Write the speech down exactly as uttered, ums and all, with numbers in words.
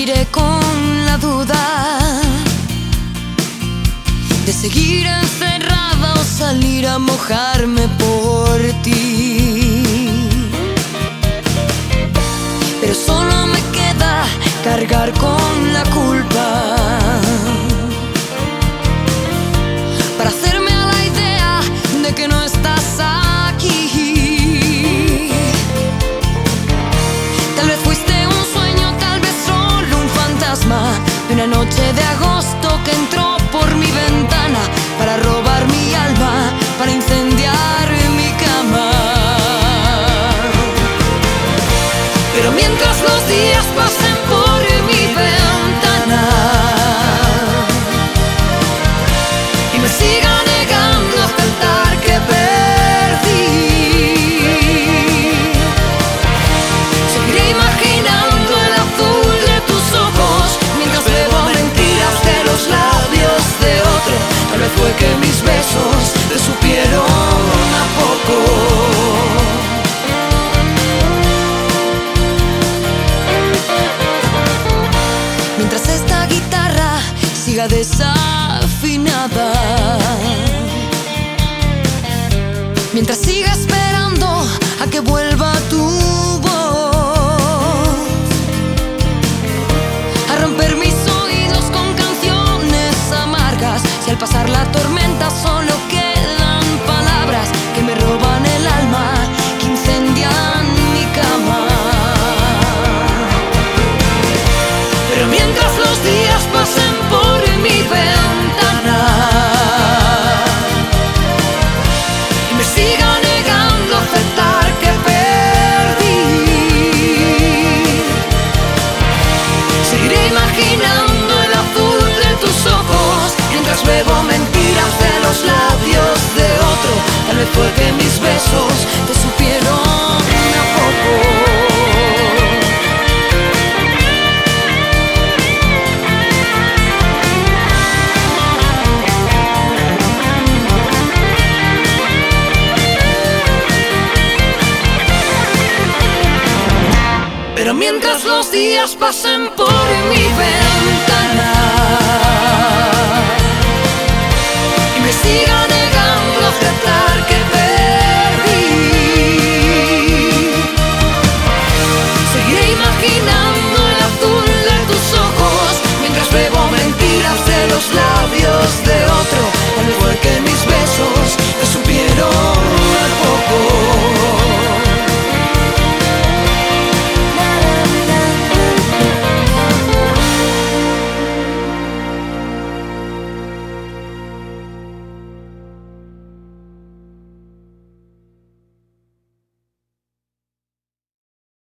Seguiré con la duda de seguir encerrada o salir a mojarme por ti. Pero solo me queda cargar con la culpa para hacerme a la idea de que no estás aquí. Tal vez fuiste un sueño, tal vez solo un fantasma de una noche de agosto que entró por mi ventana para robar mi alma, para incendiar mi cama. Pero mientras los días pasen por mi ventana y me siga negando a aceptar que perdí, seguiré imaginando el azul de tus ojos mientras bebo mentiras de los labios de otro. Tal vez fue que mis besos te supieron a poco. Mientras esta guitarra siga desafinada, mientras siga esperando a que vuelva tu voz, a romper mis oídos con canciones amargas. Si al pasar la tormenta solo quedan palabras que me roban el alma, que incendian mi cama. Pero mientras los días pasen por mi ventana y me siga negando a aceptar que perdí, seguiré imaginando el azul de tus ojos mientras bebo mentiras de los labios de otro. Tal vez fue que mis besos te supieron a poco. Pero mientras los días pasen por mi ventana